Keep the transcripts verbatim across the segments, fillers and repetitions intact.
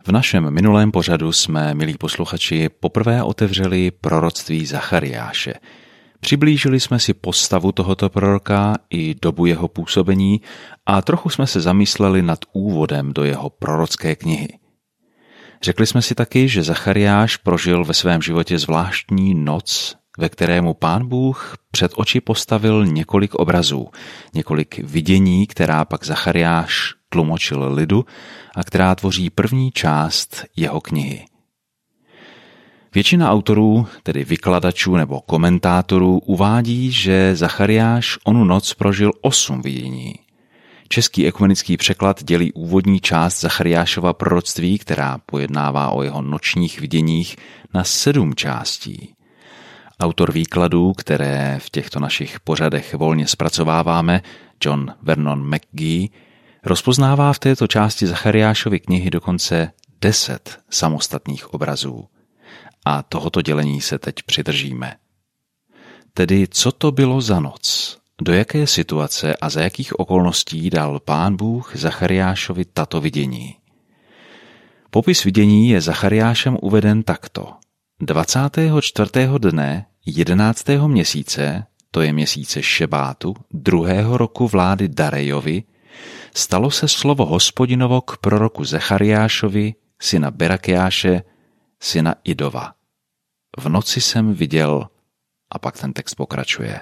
V našem minulém pořadu jsme, milí posluchači, poprvé otevřeli proroctví Zachariáše. Přiblížili jsme si postavu tohoto proroka i dobu jeho působení a trochu jsme se zamysleli nad úvodem do jeho prorocké knihy. Řekli jsme si taky, že Zachariáš prožil ve svém životě zvláštní noc, ve kterému Pán Bůh před oči postavil několik obrazů, několik vidění, která pak Zachariáš tlumočil lidu a která tvoří první část jeho knihy. Většina autorů, tedy vykladačů nebo komentátorů, uvádí, že Zachariáš onu noc prožil osm vidění. Český ekumenický překlad dělí úvodní část Zachariášova proroctví, která pojednává o jeho nočních viděních, na sedm částí. Autor výkladů, které v těchto našich pořadech volně zpracováváme, John Vernon McGee, rozpoznává v této části Zachariášovy knihy dokonce deset samostatných obrazů. A tohoto dělení se teď přidržíme. Tedy co to bylo za noc? Do jaké situace a za jakých okolností dal Pán Bůh Zachariášovi tato vidění? Popis vidění je Zachariášem uveden takto. dvacátého čtvrtého dne jedenáctého měsíce, to je měsíce Šebátu, druhého roku vlády Darejovi, stalo se slovo Hospodinovo k proroku Zachariášovi, syna Berakiáše, syna Idova. V noci jsem viděl, a pak ten text pokračuje.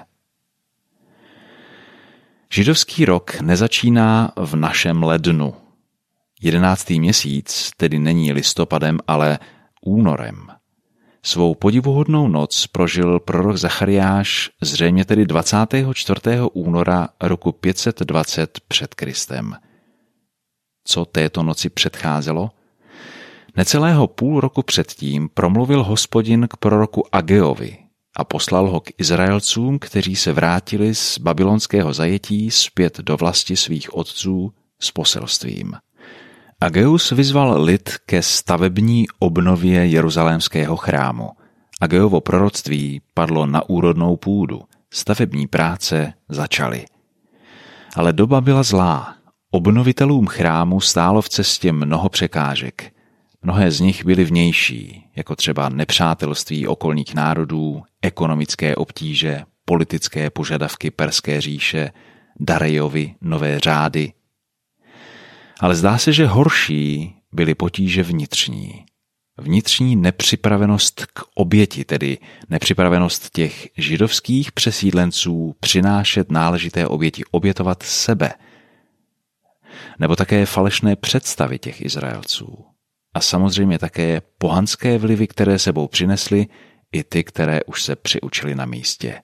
Židovský rok nezačíná v našem lednu. Jedenáctý měsíc tedy není listopadem, ale únorem. Svou podivuhodnou noc prožil prorok Zachariáš zřejmě tedy dvacátého čtvrtého února roku pět set dvacet před Kristem. Co této noci předcházelo? Necelého půl roku předtím promluvil Hospodin k proroku Ageovi a poslal ho k Izraelcům, kteří se vrátili z babylonského zajetí zpět do vlasti svých otců s poselstvím. Ageus vyzval lid ke stavební obnově jeruzalémského chrámu. Ageovo proroctví padlo na úrodnou půdu. Stavební práce začaly. Ale doba byla zlá. Obnovitelům chrámu stálo v cestě mnoho překážek. Mnohé z nich byly vnější, jako třeba nepřátelství okolních národů, ekonomické obtíže, politické požadavky Perské říše, Darejovi nové řády. Ale zdá se, že horší byly potíže vnitřní. Vnitřní nepřipravenost k oběti, tedy nepřipravenost těch židovských přesídlenců přinášet náležité oběti, obětovat sebe. Nebo také falešné představy těch Izraelců. A samozřejmě také pohanské vlivy, které sebou přinesly, i ty, které už se přiučili na místě.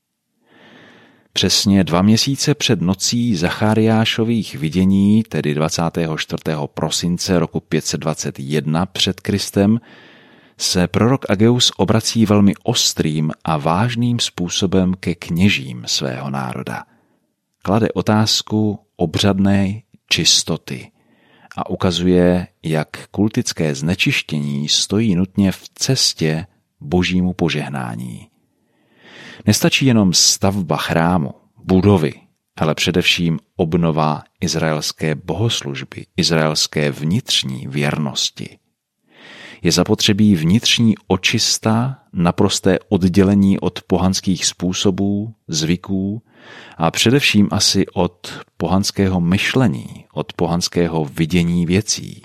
Přesně dva měsíce před nocí Zachariášových vidění, tedy dvacátého čtvrtého prosince roku pět set dvacet jedna před Kristem, se prorok Ageus obrací velmi ostrým a vážným způsobem ke kněžím svého národa. Klade otázku obřadné čistoty a ukazuje, jak kultické znečištění stojí nutně v cestě božímu požehnání. Nestačí jenom stavba chrámu, budovy, ale především obnova izraelské bohoslužby, izraelské vnitřní věrnosti. Je zapotřebí vnitřní očista, naprosté oddělení od pohanských způsobů, zvyků a především asi od pohanského myšlení, od pohanského vidění věcí.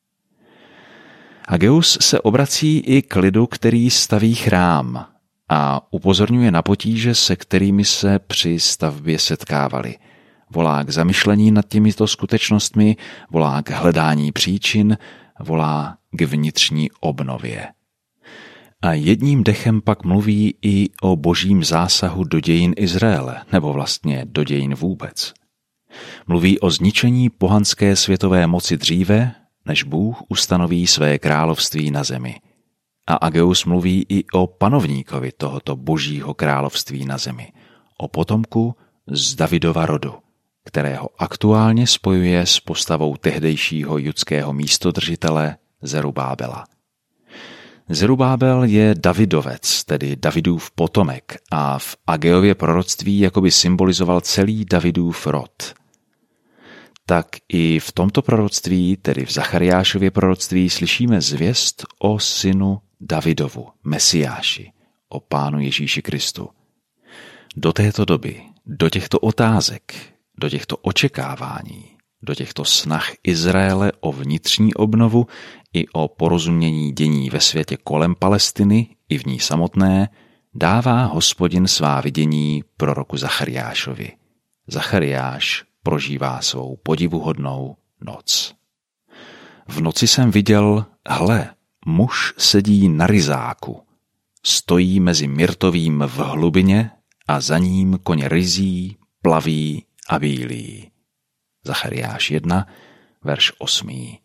Ageus se obrací i k lidu, který staví chrám, a upozorňuje na potíže, se kterými se při stavbě setkávali. Volá k zamyšlení nad těmito skutečnostmi, volá k hledání příčin, volá k vnitřní obnově. A jedním dechem pak mluví i o božím zásahu do dějin Izraele, nebo vlastně do dějin vůbec. Mluví o zničení pohanské světové moci dříve, než Bůh ustanoví své království na zemi. A Ageus mluví i o panovníkovi tohoto božího království na zemi, o potomku z Davidova rodu, kterého aktuálně spojuje s postavou tehdejšího judského místodržitele Zerubábela. Zerubábel je Davidovec, tedy Davidův potomek, a v Ageově proroctví jakoby symbolizoval celý Davidův rod. tak i v tomto proroctví, tedy v Zachariášově proroctví, slyšíme zvěst o synu Davidovu, Mesiáši, o Pánu Ježíši Kristu. Do této doby, do těchto otázek, do těchto očekávání, do těchto snah Izraele o vnitřní obnovu i o porozumění dění ve světě kolem Palestiny i v ní samotné, dává Hospodin svá vidění proroku Zachariášovi. Zachariáš prožívá svou podivuhodnou noc. V noci jsem viděl, hle, muž sedí na ryzáku, stojí mezi myrtovým v hlubině a za ním koň ryzí, plaví a bílý. Zachariáš jedna, verš osmý.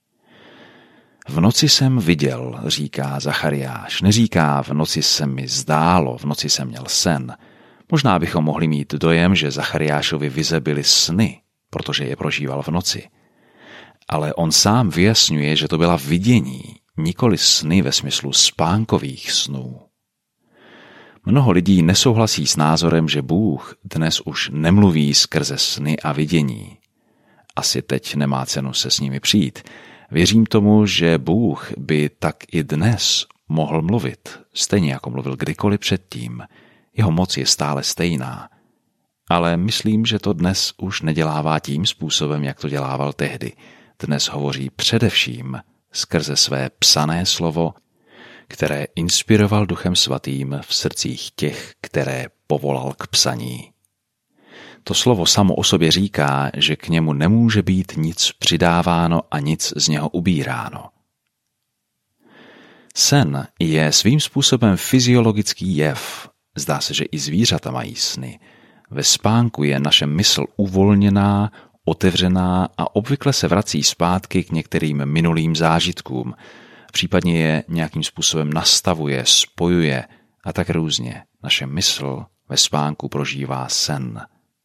V noci jsem viděl, říká Zachariáš, neříká v noci se mi zdálo, v noci jsem měl sen. Možná bychom mohli mít dojem, že Zachariášovi vize byly sny, protože je prožíval v noci. Ale on sám vyjasňuje, že to byla vidění, nikoli sny ve smyslu spánkových snů. Mnoho lidí nesouhlasí s názorem, že Bůh dnes už nemluví skrze sny a vidění. Asi teď nemá cenu se s nimi přijít. Věřím tomu, že Bůh by tak i dnes mohl mluvit, stejně jako mluvil kdykoliv předtím. Jeho moc je stále stejná. Ale myslím, že to dnes už nedělává tím způsobem, jak to dělával tehdy. Dnes hovoří především skrze své psané slovo, které inspiroval Duchem Svatým v srdcích těch, které povolal k psaní. To slovo samo o sobě říká, že k němu nemůže být nic přidáváno a nic z něho ubíráno. Sen je svým způsobem fyziologický jev. Zdá se, že i zvířata mají sny. Ve spánku je naše mysl uvolněná, otevřená a obvykle se vrací zpátky k některým minulým zážitkům. Případně je nějakým způsobem nastavuje, spojuje a tak různě. Naše mysl ve spánku prožívá sen.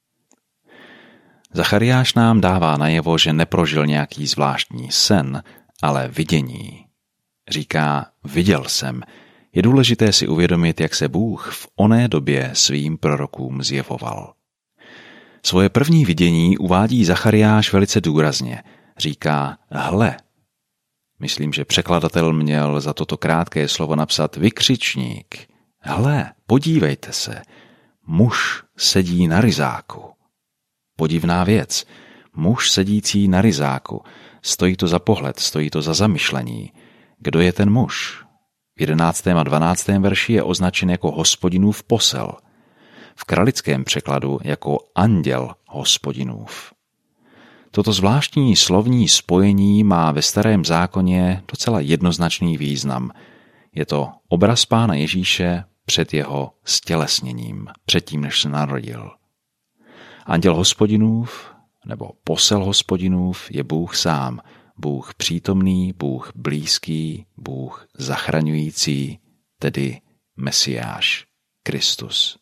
Zachariáš nám dává najevo, že neprožil nějaký zvláštní sen, ale vidění. Říká, viděl jsem. Je důležité si uvědomit, jak se Bůh v oné době svým prorokům zjevoval. Svoje první vidění uvádí Zachariáš velice důrazně. Říká, hle. Myslím, že překladatel měl za toto krátké slovo napsat vykřičník. Hle, podívejte se, muž sedí na ryzáku. Podivná věc. Muž sedící na ryzáku. Stojí to za pohled, stojí to za zamyšlení. Kdo je ten muž? V jedenáctém a dvanáctém verši je označen jako Hospodinův posel. V kralickém překladu jako anděl Hospodinův. Toto zvláštní slovní spojení má ve Starém zákoně docela jednoznačný význam. Je to obraz Pána Ježíše před jeho stělesněním, předtím, než se narodil. Anděl Hospodinův, nebo posel Hospodinův je Bůh sám, Bůh přítomný, Bůh blízký, Bůh zachraňující, tedy Mesiáš, Kristus.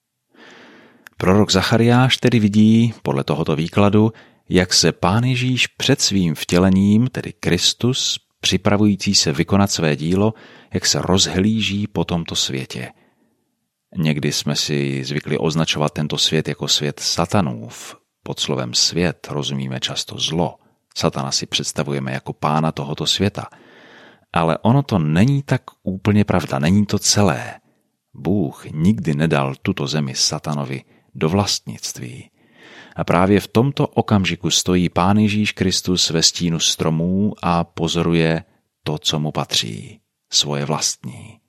Prorok Zachariáš tedy vidí, podle tohoto výkladu, jak se Pán Ježíš před svým vtělením, tedy Kristus, připravující se vykonat své dílo, jak se rozhlíží po tomto světě. Někdy jsme si zvykli označovat tento svět jako svět satanův. Pod slovem svět rozumíme často zlo. Satana si představujeme jako pána tohoto světa. Ale ono to není tak úplně pravda, není to celé. Bůh nikdy nedal tuto zemi satanovi do vlastnictví. A právě v tomto okamžiku stojí Pán Ježíš Kristus ve stínu stromů a pozoruje to, co mu patří, svoje vlastní.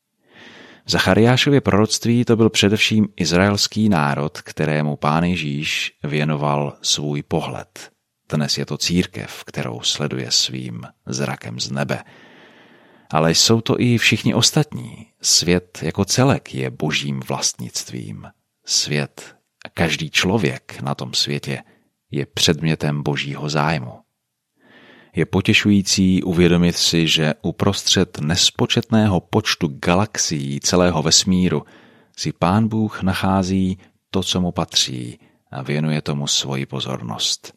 V Zachariášově proroctví to byl především izraelský národ, kterému Pán Ježíš věnoval svůj pohled. Dnes je to církev, kterou sleduje svým zrakem z nebe. Ale jsou to i všichni ostatní. Svět jako celek je božím vlastnictvím. Svět a každý člověk na tom světě je předmětem božího zájmu. Je potěšující uvědomit si, že uprostřed nespočetného počtu galaxií celého vesmíru si Pán Bůh nachází to, co mu patří a věnuje tomu svoji pozornost.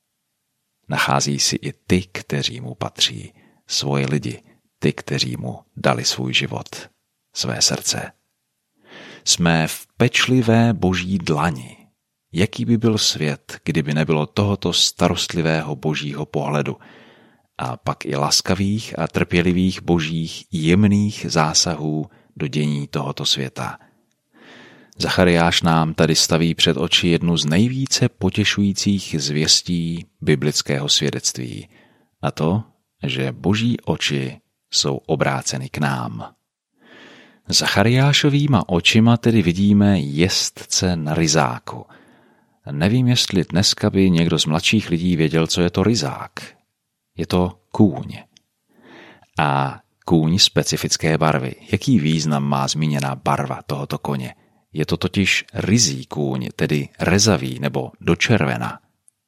Nachází si i ty, kteří mu patří, svoje lidi, ty, kteří mu dali svůj život, své srdce. Jsme v pečlivé boží dlani. jaký by byl svět, kdyby nebylo tohoto starostlivého božího pohledu a pak i laskavých a trpělivých božích jemných zásahů do dění tohoto světa. Zachariáš nám tady staví před oči jednu z nejvíce potěšujících zvěstí biblického svědectví, a to, že boží oči jsou obráceny k nám. Zachariášovýma očima tedy vidíme jezdce na ryzáku. Nevím, jestli dneska by někdo z mladších lidí věděl, co je to ryzák. Je to kůň. A kůň specifické barvy. Jaký význam má zmíněná barva tohoto koně? Je to totiž ryzí kůň, tedy rezavý nebo do červena.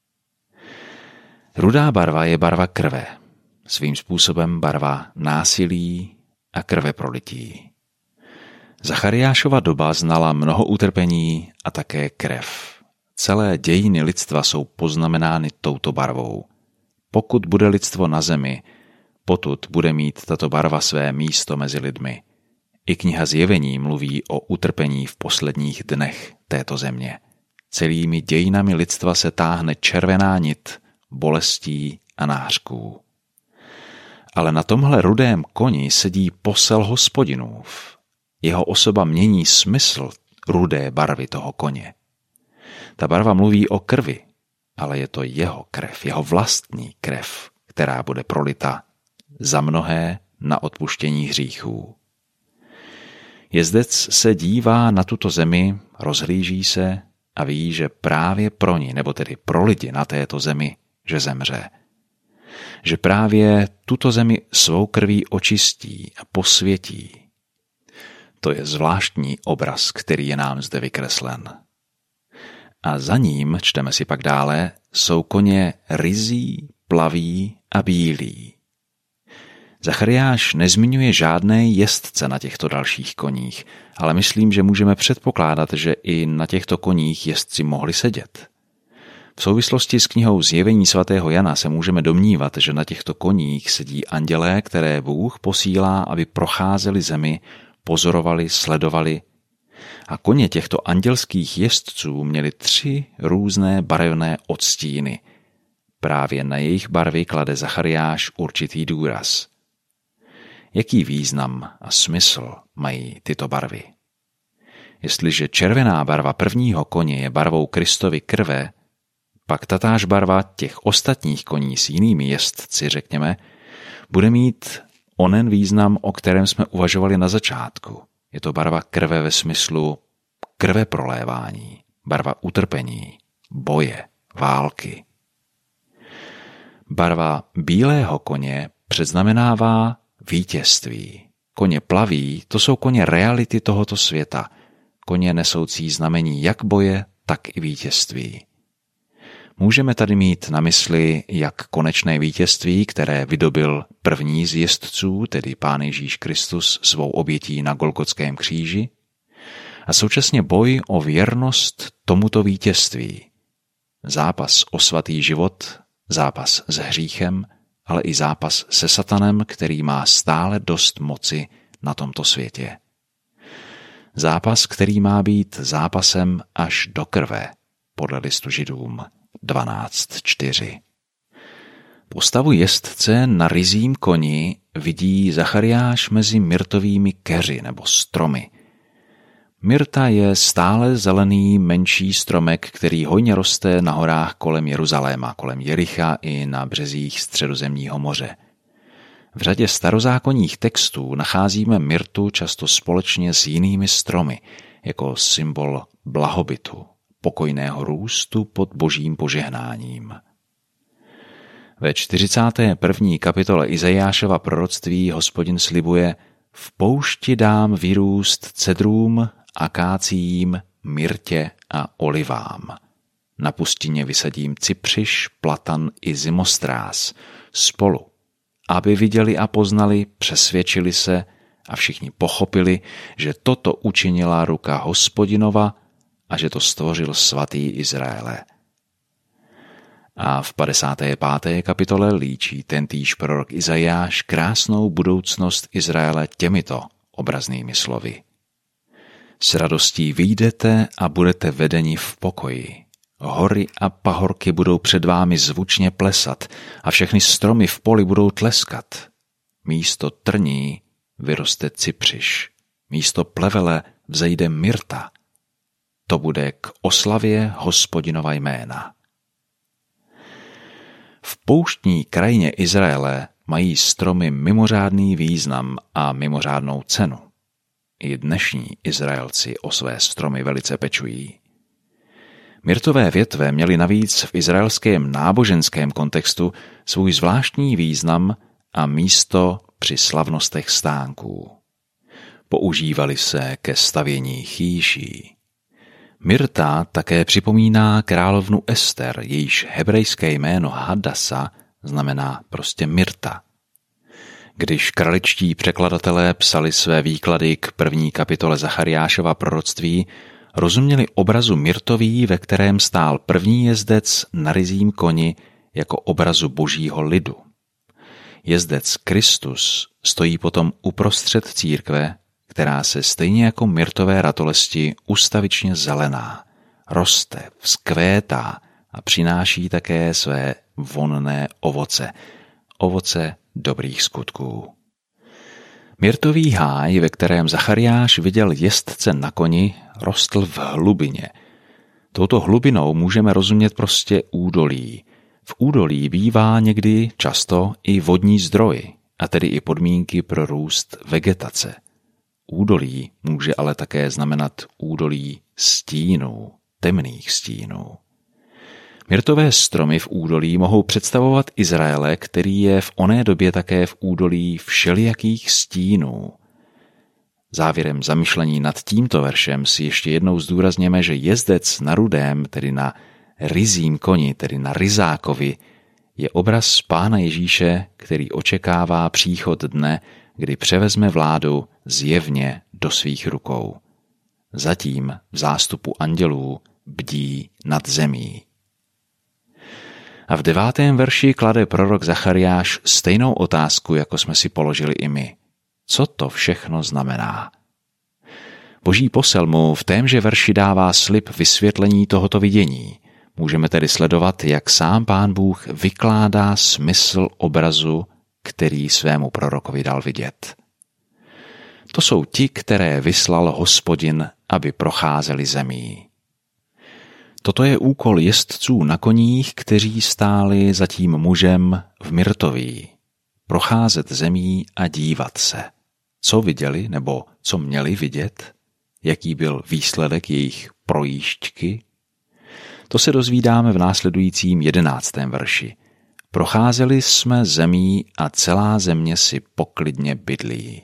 Rudá barva je barva krve, svým způsobem barva násilí a krveprolití. Zachariášova doba znala mnoho utrpení a také krev. Celé dějiny lidstva jsou poznamenány touto barvou. Pokud bude lidstvo na zemi, potud bude mít tato barva své místo mezi lidmi. I kniha Zjevení mluví o utrpení v posledních dnech této země. Celými dějinami lidstva se táhne červená nit bolestí a nářků. Ale na tomhle rudém koni sedí posel Hospodinův. Jeho osoba mění smysl rudé barvy toho koně. Ta barva mluví o krvi, ale je to jeho krev, jeho vlastní krev, která bude prolita za mnohé na odpuštění hříchů. Jezdec se dívá na tuto zemi, rozhlíží se a ví, že právě pro ní, nebo tedy pro lidi na této zemi, že zemře. Že právě tuto zemi svou krví očistí a posvětí. To je zvláštní obraz, který je nám zde vykreslen. A za ním, čteme si pak dále, jsou koně ryzí, plaví a bílí. Zachariáš nezmiňuje žádné jezdce na těchto dalších koních, ale myslím, že můžeme předpokládat, že i na těchto koních jezdci mohli sedět. V souvislosti s knihou Zjevení svatého Jana se můžeme domnívat, že na těchto koních sedí andělé, které Bůh posílá, aby procházeli zemi, pozorovali, sledovali. A koně těchto andělských jezdců měly tři různé barevné odstíny. Právě na jejich barvy klade Zachariáš určitý důraz. Jaký význam a smysl mají tyto barvy? Jestliže červená barva prvního koně je barvou Kristovy krve, pak tatáž barva těch ostatních koní s jinými jezdci, řekněme, bude mít onen význam, o kterém jsme uvažovali na začátku. Je to barva krve ve smyslu krve prolévání, barva utrpení, boje, války. Barva bílého koně předznamenává vítězství. Koně plaví, to jsou koně reality tohoto světa. Koně nesoucí znamení jak boje, tak i vítězství. Můžeme tady mít na mysli jak konečné vítězství, které vydobil první z jezdců, tedy Pán Ježíš Kristus svou obětí na Golgotském kříži, a současně boj o věrnost tomuto vítězství. Zápas o svatý život, zápas s hříchem, ale i zápas se satanem, který má stále dost moci na tomto světě. Zápas, který má být zápasem až do krve, podle listu Židům dvanáct čtyři. Postavu jezdce na ryzím koni vidí Zachariáš mezi myrtovými keři nebo stromy. Myrta je stále zelený menší stromek, který hojně roste na horách kolem Jeruzaléma, kolem Jericha i na březích Středozemního moře. V řadě starozákonních textů nacházíme myrtu často společně s jinými stromy, jako symbol blahobytu, pokojného růstu pod božím požehnáním. Ve čtyřicáté první kapitole Izajášova proroctví Hospodin slibuje: v poušti dám vyrůst cedrům, akáciím, myrtě a olivám. Na pustině vysadím cypřiš, platan i zimostrás spolu, aby viděli a poznali, přesvědčili se a všichni pochopili, že toto učinila ruka Hospodinova a že to stvořil svatý Izraele. A v padesáté páté kapitole líčí tentýž prorok Izajáš krásnou budoucnost Izraele těmito obraznými slovy. S radostí vyjdete a budete vedeni v pokoji. Hory a pahorky budou před vámi zvučně plesat a všechny stromy v poli budou tleskat. Místo trní vyroste cypřiš, místo plevele vzejde myrta. To bude k oslavě Hospodinova jména. V pouštní krajině Izraele mají stromy mimořádný význam a mimořádnou cenu. I dnešní Izraelci o své stromy velice pečují. Myrtové větve měly navíc v izraelském náboženském kontextu svůj zvláštní význam a místo při slavnostech stánků. Používaly se ke stavění chýší. Myrta také připomíná královnu Ester, jejíž hebrejské jméno Hadasa znamená prostě Myrta. Když kraličtí překladatelé psali své výklady k první kapitole Zachariášova proroctví, rozuměli obrazu myrtový, ve kterém stál první jezdec na ryzím koni jako obrazu božího lidu. Jezdec Kristus stojí potom uprostřed církve, která se stejně jako myrtové ratolesti ustavičně zelená, roste, vzkvétá a přináší také své vonné ovoce, ovoce dobrých skutků. Myrtový háj, ve kterém Zachariáš viděl jezdce na koni, rostl v hlubině. Touto hlubinou můžeme rozumět prostě údolí. V údolí bývá někdy často i vodní zdroj, a tedy i podmínky pro růst vegetace. Údolí může ale také znamenat údolí stínů, temných stínů. Myrtové stromy v údolí mohou představovat Izraele, který je v oné době také v údolí všelijakých stínů. Závěrem zamyšlení nad tímto veršem si ještě jednou zdůrazněme, že jezdec na rudém, tedy na ryzím koni, tedy na ryzákovi, je obraz Pána Ježíše, který očekává příchod dne, kdy převezme vládu zjevně do svých rukou. Zatím v zástupu andělů bdí nad zemí. A v devátém verši klade prorok Zachariáš stejnou otázku, jako jsme si položili i my. Co to všechno znamená? Boží posel mu v témže verši dává slib vysvětlení tohoto vidění. Můžeme tedy sledovat, jak sám Pán Bůh vykládá smysl obrazu, který svému prorokovi dal vidět. To jsou ti, které vyslal Hospodin, aby procházeli zemí. Toto je úkol jezdců na koních, kteří stáli za tím mužem v myrtoví. Procházet zemí a dívat se. Co viděli nebo co měli vidět? Jaký byl výsledek jejich projížďky? To se dozvídáme v následujícím jedenáctém verši. Procházeli jsme zemí a celá země si poklidně bydlí.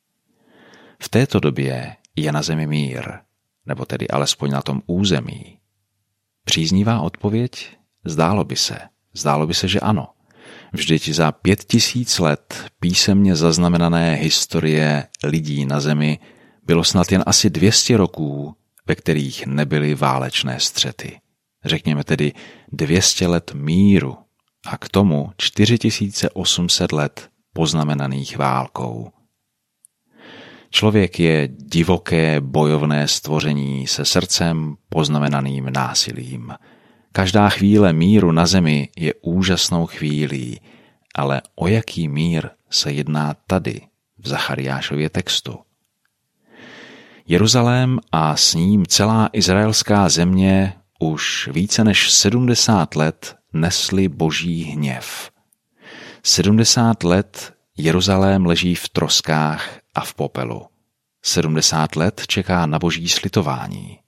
V této době je na zemi mír, nebo tedy alespoň na tom území. Příznivá odpověď? Zdálo by se. Zdálo by se, že ano. Vždyť za pět tisíc let písemně zaznamenané historie lidí na zemi bylo snad jen asi dvě stě roků, ve kterých nebyly válečné střety. Řekněme tedy dvě stě let míru a k tomu čtyři tisíce osm set let poznamenaných válkou. Člověk je divoké bojovné stvoření se srdcem poznamenaným násilím. Každá chvíle míru na zemi je úžasnou chvílí, ale o jaký mír se jedná tady v Zachariášově textu? Jeruzalém a s ním celá izraelská země už více než sedmdesát let nesli boží hněv. sedmdesát let Jeruzalém leží v troskách a v popelu. sedmdesát let čeká na boží slitování.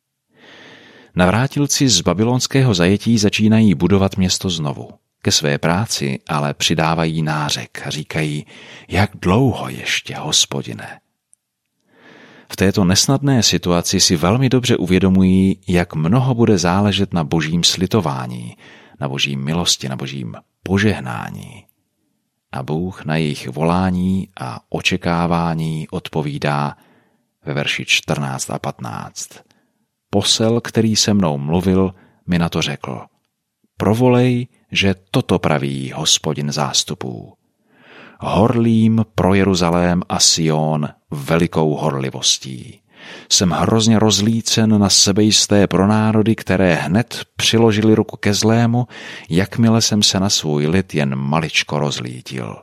Navrátilci z babylonského zajetí začínají budovat město znovu. Ke své práci ale přidávají nářek a říkají, jak dlouho ještě, Hospodine. V této nesnadné situaci si velmi dobře uvědomují, jak mnoho bude záležet na božím slitování, na boží milosti, na božím požehnání. A Bůh na jejich volání a očekávání odpovídá ve verši čtrnáct a patnáct. Posel, který se mnou mluvil, mi na to řekl. Provolej, že toto praví Hospodin zástupů. Horlím pro Jeruzalém a Sion velikou horlivostí. Jsem hrozně rozlícen na sebejisté pronárody, které hned přiložili ruku ke zlému, jakmile jsem se na svůj lid jen maličko rozlítil.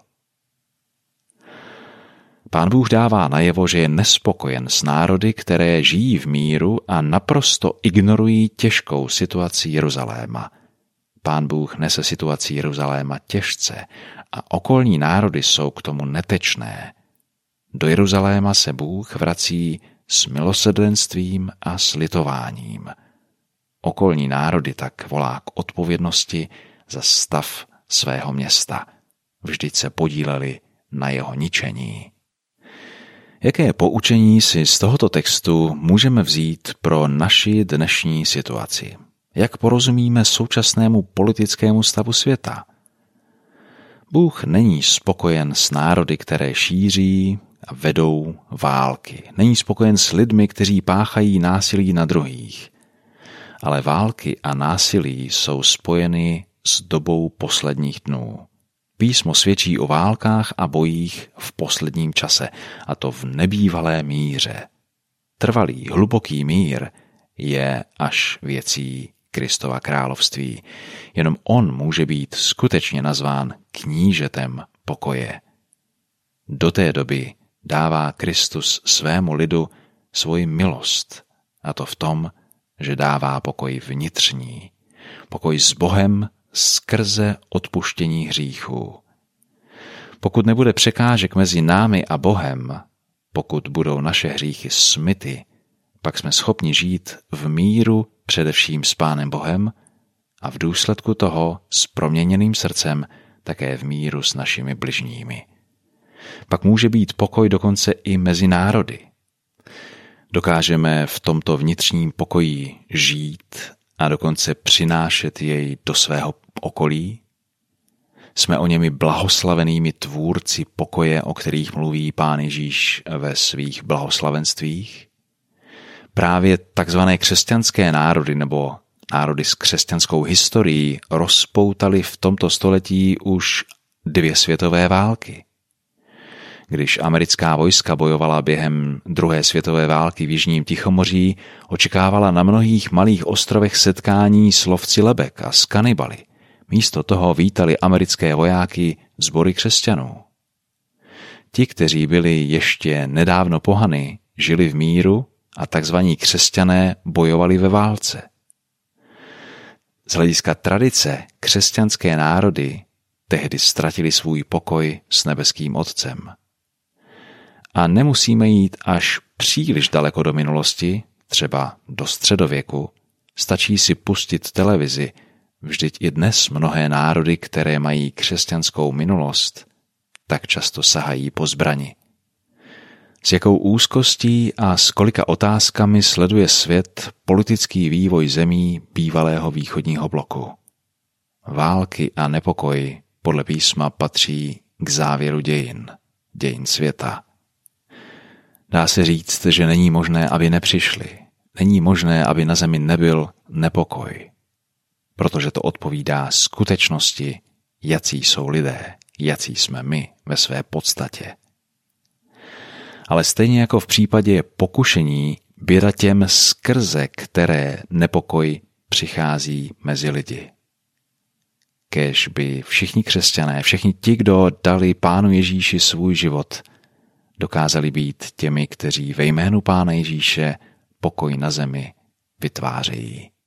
Pán Bůh dává najevo, že je nespokojen s národy, které žijí v míru a naprosto ignorují těžkou situaci Jeruzaléma. Pán Bůh nese situaci Jeruzaléma těžce a okolní národy jsou k tomu netečné. Do Jeruzaléma se Bůh vrací s milosrdenstvím a s litováním. Okolní národy tak volá k odpovědnosti za stav svého města. Vždyť se podíleli na jeho ničení. Jaké poučení si z tohoto textu můžeme vzít pro naši dnešní situaci? Jak porozumíme současnému politickému stavu světa? Bůh není spokojen s národy, které šíří a vedou války. Není spokojen s lidmi, kteří páchají násilí na druhých. Ale války a násilí jsou spojeny s dobou posledních dnů. Písmo svědčí o válkách a bojích v posledním čase, a to v nebývalé míře. Trvalý, hluboký mír je až věcí Kristova království. Jenom on může být skutečně nazván knížetem pokoje. Do té doby dává Kristus svému lidu svoji milost, a to v tom, že dává pokoj vnitřní, pokoj s Bohem skrze odpuštění hříchů. Pokud nebude překážek mezi námi a Bohem, pokud budou naše hříchy smyty, pak jsme schopni žít v míru především s Pánem Bohem a v důsledku toho s proměněným srdcem také v míru s našimi bližními. Pak může být pokoj dokonce i mezi národy. Dokážeme v tomto vnitřním pokoji žít a dokonce přinášet jej do svého okolí? Jsme o němi blahoslavenými tvůrci pokoje, o kterých mluví Pán Ježíš ve svých blahoslavenstvích? Právě takzvané křesťanské národy nebo národy s křesťanskou historií rozpoutaly v tomto století už dvě světové války. Když americká vojska bojovala během druhé světové války v Jižním Tichomoří, očekávala na mnohých malých ostrovech setkání s lovci lebek a s kanibaly. Místo toho vítali americké vojáky sbory křesťanů. Ti, kteří byli ještě nedávno pohany, žili v míru a takzvaní křesťané bojovali ve válce. Z hlediska tradice křesťanské národy tehdy ztratili svůj pokoj s nebeským Otcem. A nemusíme jít až příliš daleko do minulosti, třeba do středověku, stačí si pustit televizi, vždyť i dnes mnohé národy, které mají křesťanskou minulost, tak často sahají po zbrani. S jakou úzkostí a s kolika otázkami sleduje svět politický vývoj zemí bývalého východního bloku. Války a nepokoj podle písma patří k závěru dějin, dějin světa. Dá se říct, že není možné, aby nepřišli. Není možné, aby na zemi nebyl nepokoj. Protože to odpovídá skutečnosti, jací jsou lidé, jací jsme my ve své podstatě. Ale stejně jako v případě pokušení, běda těm, skrze které nepokoj přichází mezi lidi. Kéž by všichni křesťané, všichni ti, kdo dali Pánu Ježíši svůj život, dokázali být těmi, kteří ve jménu Pána Ježíše pokoj na zemi vytvářejí.